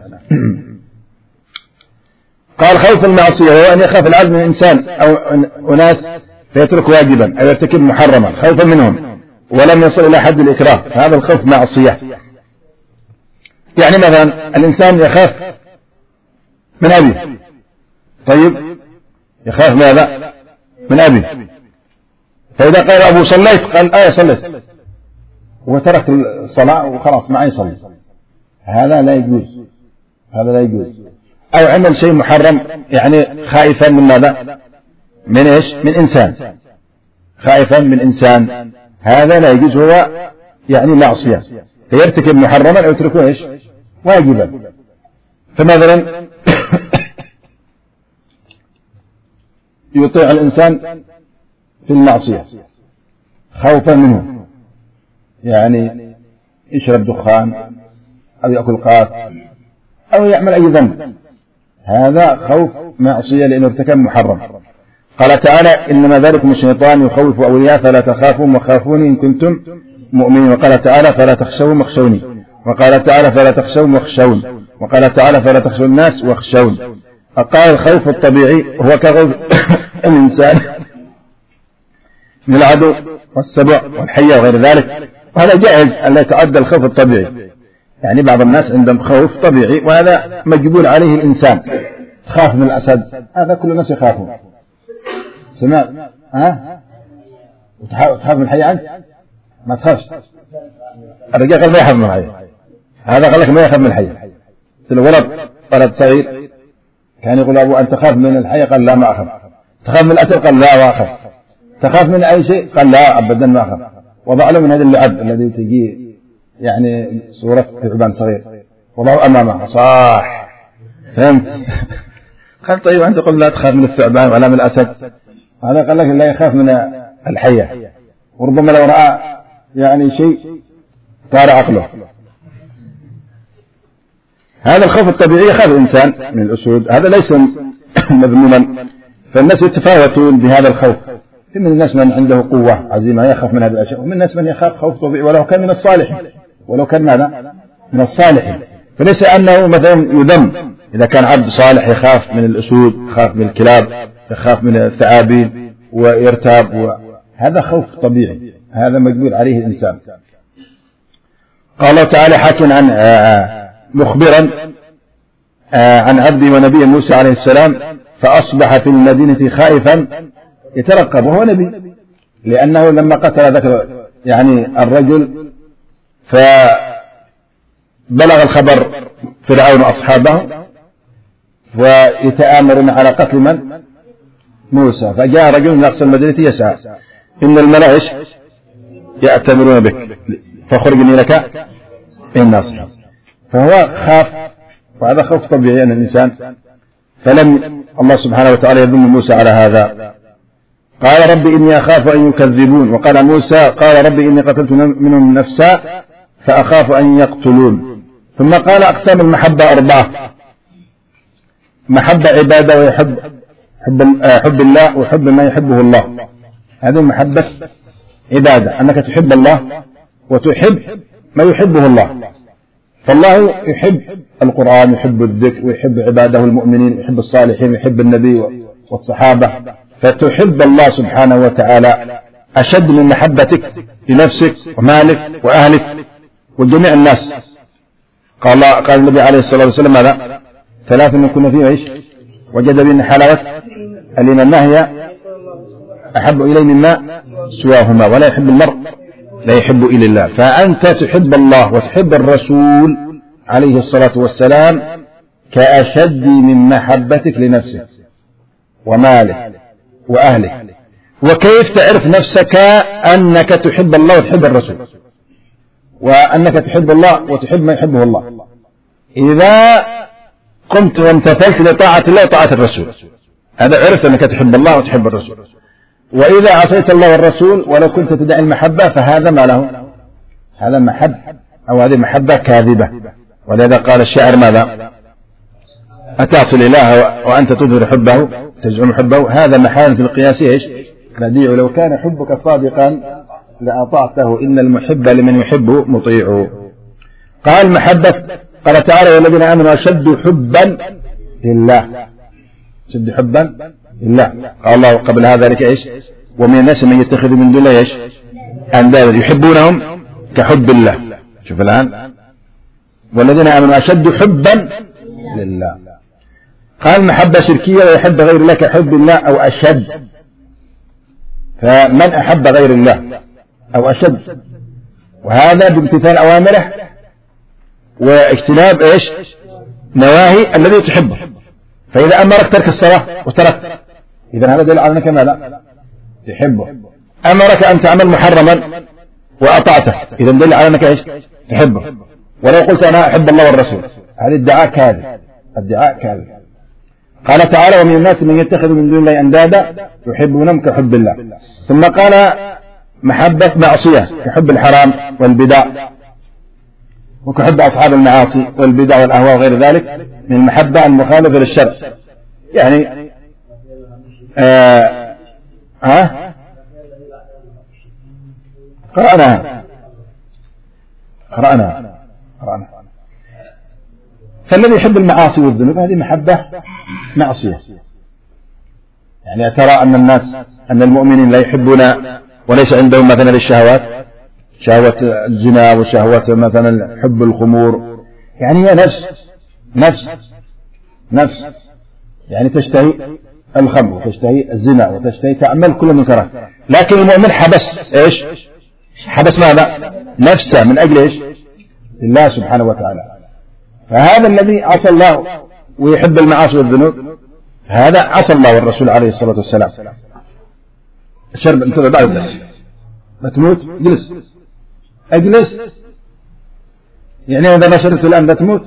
قال خوف المعصية هو أن يخاف العبد من إنسان أو أناس فيترك واجبا أو يرتكب محرما خوفا منهم ولم يصل إلى حد الإكراه، فهذا الخوف معصية. يعني مثلا الإنسان يخاف من أبيه، طيب يخاف ماذا؟ من أبيه، فإذا قال أبو صليت، قال صليت، وترك الصلاة وخلاص ما يصلي، هذا لا يجوز، هذا لا يجوز. أو عمل شيء محرم يعني خائفا من ماذا؟ من إيش؟ من إنسان، خائفا من إنسان، هذا لا يجوز، هو يعني معصية، فيرتكب محرما أو يتركه إيش؟ واجبا. فمثلا يطيع الإنسان في المعصية خوفا منه، يعني يشرب دخان أو يأكل قات أو يعمل أي ذنب، هذا خوف معصية لأنه ارتكب محرم. قال تعالى إنما ذلكم الشيطان يخوف أولياء فلا تخافون وخافوني إن كنتم مؤمنين. وقال تعالى فلا تخشون واخشوني. وقال تعالى فلا تخشون واخشون. وقال تعالى فلا تخشوا الناس واخشون. قال الخوف الطبيعي هو كخوف الإنسان من العدو والسبع والحية وغير ذلك، وهذا جائز أن لا يتعدى الخوف الطبيعي. يعني بعض الناس عندهم خوف طبيعي وهذا مجبول عليه الإنسان، خاف من الأسد، هذا كل الناس يخافون، سمعت؟ وتخاف من الحية أنت؟ ما تخافش. الرجال قال ما يخاف من الحية، هذا قال لك ما يخاف من الحية. ولد صغير كان يقول أبو أنت تخاف من الحية؟ قال لا ما أخاف. تخاف من الأسد؟ قال لا ما أخاف. تخاف من أي شيء؟ قال لا أبدا ما أخاف. وضع له من هذا اللعب الذي تجي يعني صورة ثعبان صغير وضعه أمامه صاح، فهمت؟ قال طيب أنت قل لا تخاف من الثعبان ولا من الأسد، هذا قال لك لا يخاف من الحية، وربما لو رأى يعني شيء طار عقله. هذا الخوف الطبيعي يخاف الإنسان من الأسود، هذا ليس مذموما، فالناس يتفاوتون بهذا الخوف. في من الناس من عنده قوة عزيمة يخاف من هذه الأشياء، ومن الناس من يخاف خوف طبيعي ولو كان من الصالحين، ولو كان ماذا؟ من الصالحين. فليس أنه مثلا يذم إذا كان عبد صالح يخاف من الأسود، يخاف من الكلاب، يخاف من الثعابين ويرتاب، هذا خوف طبيعي، هذا مجبول عليه الإنسان. قال الله تعالى حاكٍ عن مخبرا عن عبدي ونبي موسى عليه السلام فأصبح في المدينة خائفا يترقب، وهو نبي، لأنه لما قتل ذكر يعني الرجل فبلغ الخبر فرعون أصحابه ويتآمرون على قتل من؟ موسى. فجاء رجل من أقصى المدينة يسعى إن الملائكة يأتمرون بك فخرجني لك الناصح. فهو خاف، وهذا خوف طبيعي أن الإنسان، فلم الله سبحانه وتعالى يذم موسى على هذا. قال ربي إني أخاف أن يكذبون. وقال موسى قال ربي إني قتلت منهم نفسا فأخاف أن يقتلون. ثم قال أقسام المحبة 4: محبة عبادة ويحب حب الله وحب ما يحبه الله، هذه محبة عبادة، أنك تحب الله وتحب ما يحبه الله. فالله يحب القرآن، يحب الذكر، ويحب عباده المؤمنين، يحب الصالحين، ويحب النبي والصحابة، فتحب الله سبحانه وتعالى أشد من محبتك لنفسك ومالك وأهلك وجميع الناس. قال النبي عليه الصلاة والسلام ماذا؟ 3 من كنا فيه عيش وجد بأن حلاوة الإيمان ما هي؟ أحب إليه مما سواهما، ولا يحب المرء لا يحب إلا الله. فأنت تحب الله وتحب الرسول عليه الصلاة والسلام كأشد من محبتك لنفسك ومالك وأهلك. وكيف تعرف نفسك أنك تحب الله وتحب الرسول، وأنك تحب الله وتحب ما يحبه الله؟ إذا قمت وامتثلت لطاعة الله وطاعة الرسول، هذا عرفت أنك تحب الله وتحب الرسول. وإذا عصيت الله والرسول ولو كنت تدعي المحبة فهذا ما له، هذا محب أو هذه محبة كاذبة. ولذا قال الشاعر ماذا؟ أتصل إله وأنت تظهر حبه تزعم حبه، هذا محال في القياس إيش؟ بديع. لو كان حبك صادقا لأطعته، إن المحب لمن يحب مطيع. قال محبة، قال تعالى والذين آمنوا أشد حبا لله، أشد حبا لله. قال الله قبل هذا لك إيش؟ ومن الناس من يتخذ من دون الله إيش؟ أندادا يحبونهم كحب الله. شوف الآن والذين آمنوا أشد حبا لله. قال محبة شركية ويحب غير الله كحب الله أو أشد، فمن أحب غير الله أو أشد، وهذا بامتثال أوامره واجتناب إيش؟ نواهي الذي تحبه. فإذا أمرك ترك الصلاة وتركت، إذا هذا دليل على أنك ماذا؟ تحبه. أمرك أن تعمل محرما وأطعته، إذا دليل على أنك إيش؟ تحبه. ولو قلت أنا أحب الله والرسول، هذا ادعاء كاذب، ادعاء كاذب. قال تعالى ومن الناس من يتخذ من دون الله أندادا يحبونهم كحب الله. ثم قال محبة معصية كحب الحرام والبدع، وكحب أصحاب المعاصي والبدع والأهواء وغير ذلك من المحبة المخالفة للشرع. يعني قرأنا. فالذي يحب المعاصي والذنوب هذه محبة معصية. يعني ترى أن الناس أن المؤمنين لا يحبون وليس عندهم مثلا الشهوات، شهوة الزنا وشهوة مثلا حب الخمور، يعني هي نفس يعني تشتهي الخمر وتشتهي الزنا وتشتهي تعمل كل المنكرات، لكن المؤمن حبس إيش؟ حبس ماذا؟ نفسه من أجل إيش؟ الله سبحانه وتعالى. فهذا الذي عصى الله ويحب المعاصي والذنوب هذا عصى الله والرسول عليه الصلاة والسلام. الشرب انتظر بعد الدرس، ما تموت اجلس يعني إذا ما شربت الآن بتموت.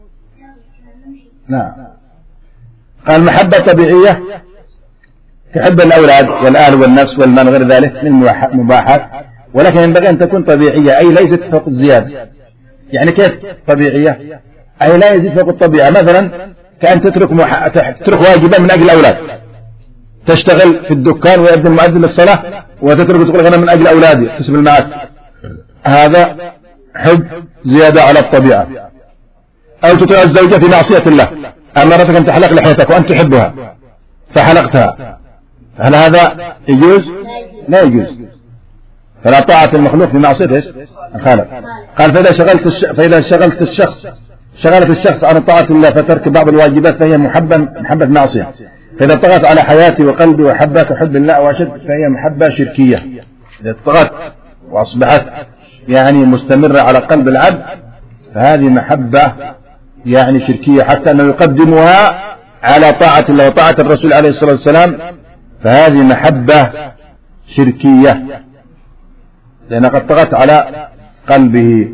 نعم. قال محبة طبيعية كحب الأولاد والأهل والنفس والمال غير ذلك من المباحات، ولكن ينبغي أن تكون طبيعية أي ليست فوق الزيادة. يعني كيف طبيعية؟ أي لا يزيد فوق الطبيعة. مثلا كأن تترك واجبا من أجل الأولاد، تشتغل في الدكان ويأذن المؤذن للصلاة وتترك تقول أنا من أجل أولادي تسب المعاد، هذا حب زيادة على الطبيعة. أو تطيع الزوجة في معصية الله، أمرتك أن تحلق لحيتك وأنت تحبها فحلقتها، هل هذا يجوز؟ لا يجوز. فلا طاعة المخلوق في معصية الخالق. قال فإذا شغلت الشخص عن طاعة الله فترك بعض الواجبات فهي محبة معصية. فإذا طغت على حياتي وقلبي وحبها كحب الله وأشد فهي محبة شركية. إذا طغت وأصبحت يعني مستمرة على قلب العبد فهذه محبة يعني شركية، حتى أنه يقدمها على طاعة الله وطاعة الرسول عليه الصلاة والسلام، فهذه محبة شركية لأنها قد طغت على قلبه.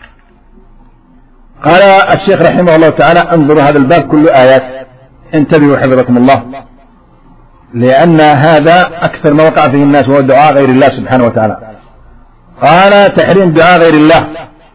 قال الشيخ رحمه الله تعالى انظروا هذا الباب كله آيات، انتبهوا حفظكم الله، لأن هذا أكثر ما وقع فيه الناس وهو دعاء غير الله سبحانه وتعالى. قال تحريم دعاء غير الله،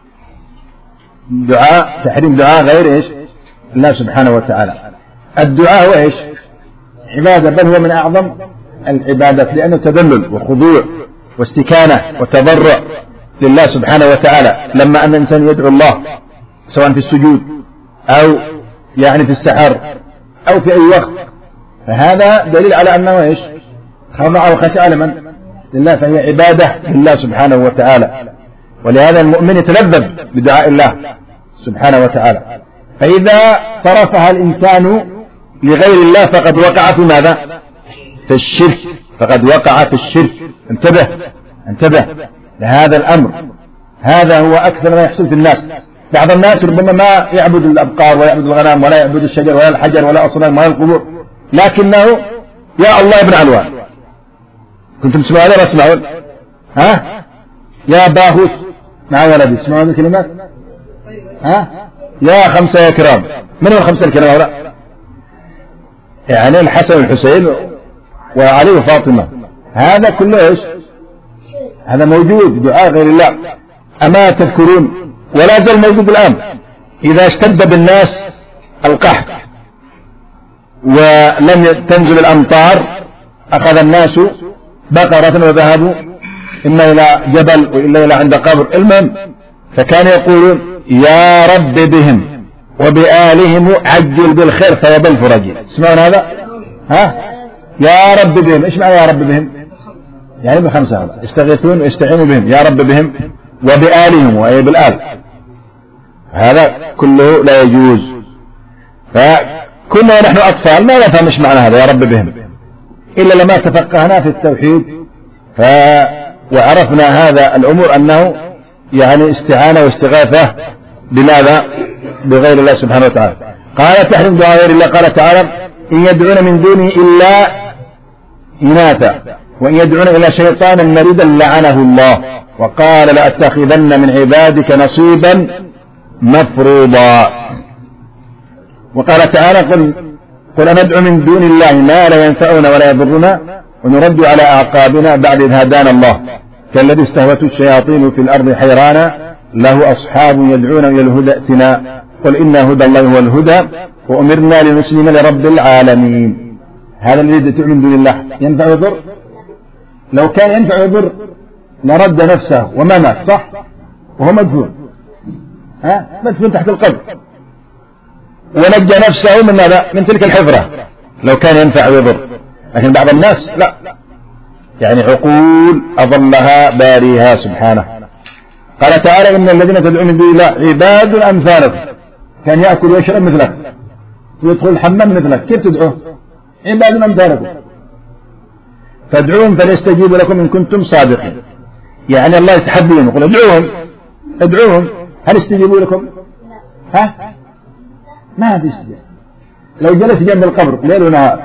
تحريم دعاء غير إيش؟ الله سبحانه وتعالى. الدعاء هو إيش؟ عبادة، بل هو من أعظم العبادات، لأنه تذلل وخضوع واستكانة وتضرع لله سبحانه وتعالى. لما أن الإنسان يدعو الله سواء في السجود أو يعني في السحر أو في أي وقت، فهذا دليل على أنه إيش؟ خضع وخشع لمن؟ لله، فهي عبادة لله سبحانه وتعالى. ولهذا المؤمن يتلذذ بدعاء الله سبحانه وتعالى. فإذا صرفها الإنسان لغير الله فقد وقع في ماذا؟ في الشرك، فقد وقع في الشرك. انتبه لهذا الأمر، هذا هو أكثر ما يحصل في الناس. بعض الناس ربما ما يعبد الأبقار ولا يعبد الغنم ولا يعبد الشجر ولا الحجر ولا أصنام ولا القبور، لكنه يا الله ابن علوان، كنتم تسمعون ولا تسمعون؟ ها؟ يا باهوت مع ولدي تسمعون الكلمات؟ ها؟ يا خمسة يا كرام. من هو الخمسة الكرام هؤلاء؟ يعني الحسن والحسين وعلي وفاطمة. هذا كله ايش؟ هذا موجود دعاء غير الله. أما تذكرون ولا زال موجود الآن. إذا اشتد بالناس القحط ولم تنزل الأمطار أخذ الناس بقرة وذهبوا إما إلى جبل وإلا إلى عند قبر. المهم فكانوا يقولون يا رب بهم وبآلهم عجل بالخير ثواب الفرج. تسمعون هذا؟ ها؟ يا رب بهم. إيش معنى يا رب بهم؟ يعني بخمسة يستغيثون ويستعينوا بهم. يا رب بهم وبآلهم وأي بالآل. هذا كله لا يجوز. فكنا نحن أطفال ما نفهمش معنى هذا يا رب بهم إلا لما تفقهنا في التوحيد وعرفنا هذا الأمور أنه يعني استعانة واستغاثة بماذا؟ بغير الله سبحانه وتعالى. قال تحرم دعاء غير الله. قال تعالى إن يدعون من دونه إلا إناثا وإن يدعون إلى شيطانا مريدا لعنه الله وقال لأتخذن من عبادك نصيبا مفروضا. وقال تعالى قل أندعو من دون الله ما لا ينفعنا ولا يضرنا ونرد على أعقابنا بعد إذ هدانا الله كالذي استهوته الشياطين في الأرض حيرانا له أصحاب يدعون إلى الهدى ائتنا قل إن هدى الله هو الهدى وأمرنا لنسلم لرب العالمين. هذا الذي يدعو من دون الله ينفع يضر؟ لو كان ينفع يضر لرد نفسه وما مات صح وهو مدفون. مدفون تحت القبر ونجى نفسه من ماذا؟ من تلك الحفرة لو كان ينفع ويضر. لكن بعض الناس لا، يعني عقول أضلها باريها سبحانه. قال تعالى إن الذين تدعون من دون الله عباد أمثالكم. كان يأكل ويشرب مثلك ويدخل الحمام مثلك. كيف تدعوه؟ عباد أمثالكم فادعوهم فليستجيبوا لكم إن كنتم صادقين. يعني الله يتحديهم يقول ادعوهم هل يستجيبوا لكم؟ ها؟ ما في استجابة. لو جلس جنب القبر ليل ونهار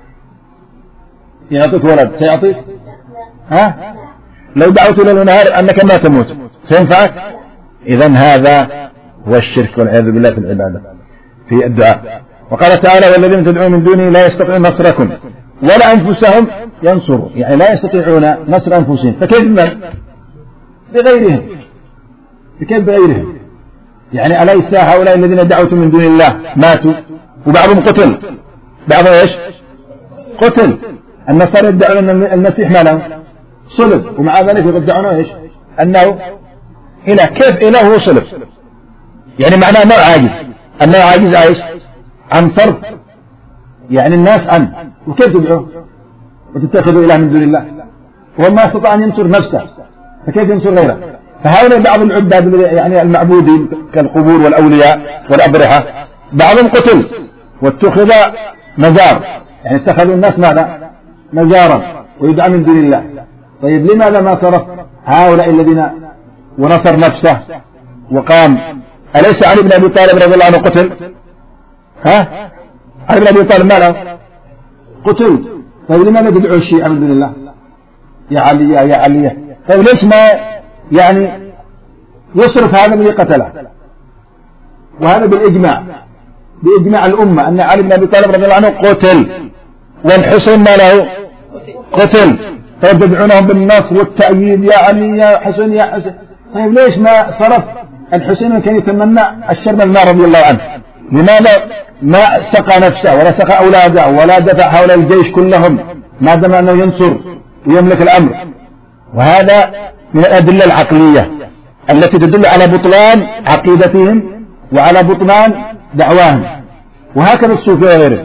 يعطيك ولد سيعطيك؟ ها؟ لو دعوت ليل ونهار أنك ما تموت سينفعك؟ إذن هذا هو الشرك والعياذ بالله في العبادة في الدعاء. وقال تعالى والذين تدعون من دونه لا يستطيعون نصركم ولا أنفسهم ينصرون. يعني لا يستطيعون نصر أنفسهم فكيف بغيرهم؟ فكيف بغيرهم؟ يعني أليس هؤلاء الذين دعوتم من دون الله ماتوا وبعضهم قتل؟ بعضهم ايش؟ قتل. النصارى يدعون أن المسيح ما له صلب ومع ذلك يدعونه ايش؟ أنه إله. كيف إله وصلب؟ يعني معناه أنه عاجز. أنه عاجز ايش؟ عن صرف يعني الناس عنه. وكيف تدعوه وتتخذوا إله من دون الله وهو ما استطاع أن ينصر نفسه فكيف ينصر غيره؟ فهؤلاء بعض العباد يعني المعبودين كالقبور والأولياء والأضرحة بعضهم قتل واتخذ مزار. يعني اتخذوا الناس ماذا؟ مزارا ويدعى من دون الله. طيب لماذا ما صرف هؤلاء الذين ونصر نفسه وقام؟ أليس علي بن أبي طالب رضي الله عنه قتل؟ ها؟ علي بن أبي طالب ما له قتل. طيب لماذا تدعو الشيعة من دون الله؟ يا علي يا علي. طيب ليش ما يعني يصرف هذا الذي قتله؟ وهذا بإجماع الأمة أن علي بن أبي طالب رضي الله عنه قتل والحسين ما له قتل. طيب تدعونهم بالنصر والتأييد يا علي يا حسين يا حسين. طيب ليش ما صرف الحسين كان يتمنى الشر من النار رضي الله عنه؟ لماذا ما سقى نفسه ولا سقى أولاده ولا دفع حول الجيش كلهم ما دام أنه ينصر ويملك الأمر؟ وهذا من الأدلة العقلية التي تدل على بطلان عقيدتهم وعلى بطلان دعواهم. وهكذا الصوفية وغيره.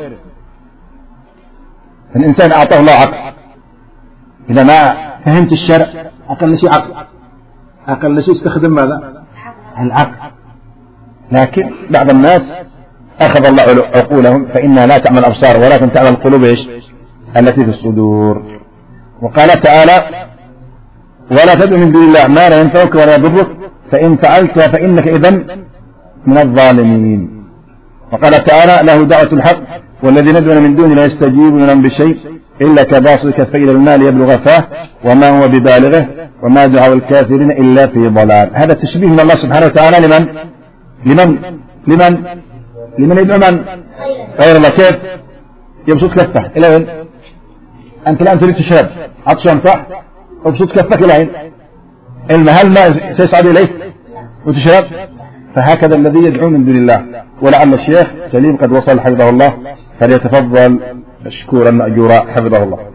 الإنسان أعطاه الله عقل. إذا ما فهمت الشرع أقل شيء عقل. أقل شيء استخدم ماذا؟ العقل. لكن بعض الناس أخذ الله عقولهم فإنها لا تعمل الأبصار ولكن تعمل القلوب إيش؟ التي في الصدور. وقال تعالى ولا تدع من دون الله ما لا ينفعك ولا يضرك فإن فعلت فإنك إذن من الظالمين. وقال تعالى له دعوة الحق والذين يدعون من دونه لا يستجيبون لهم بشيء إلا كباسط كفيه إلى الماء يبلغ فاه وما هو ببالغه وما دعاء الكافرين إلا في ضلال. هذا تشبيه من الله سبحانه وتعالى لمن يدعو من غير الله. كيف يبسط كفه إلى وين؟ أنت الآن تريد تشرب عطشان صح؟ ابسط كفك إلى وين؟ هل الماء سيصعد إليك وتشرب؟ فهكذا الذي يدعو من دون الله. ولعل الشيخ سليم قد وصل حفظه الله، فليتفضل مشكورا مأجورا حفظه الله.